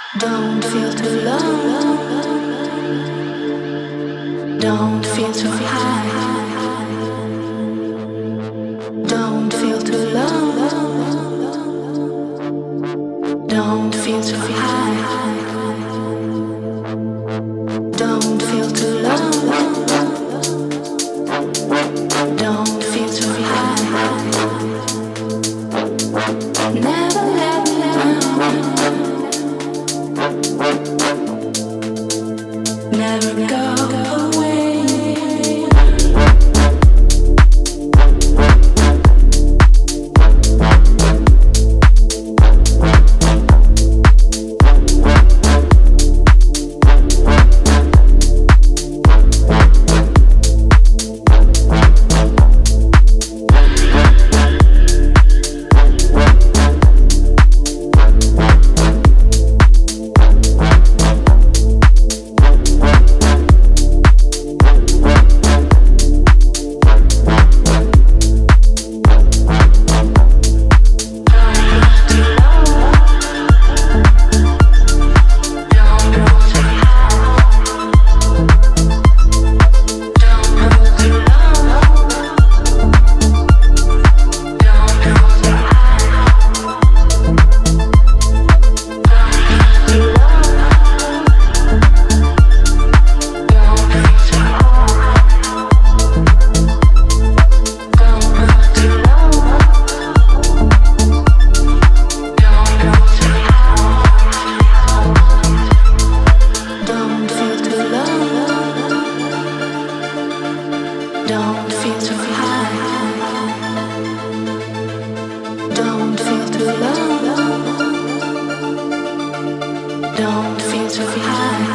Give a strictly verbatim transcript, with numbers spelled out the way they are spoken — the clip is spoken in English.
Don't feel too low. Don't feel too high. Don't feel too low. Don't feel too high. Don't feel too low. Don't feel too high. Never let me down. Never go away. Don't feel too high. Don't feel too low. Don't feel too high.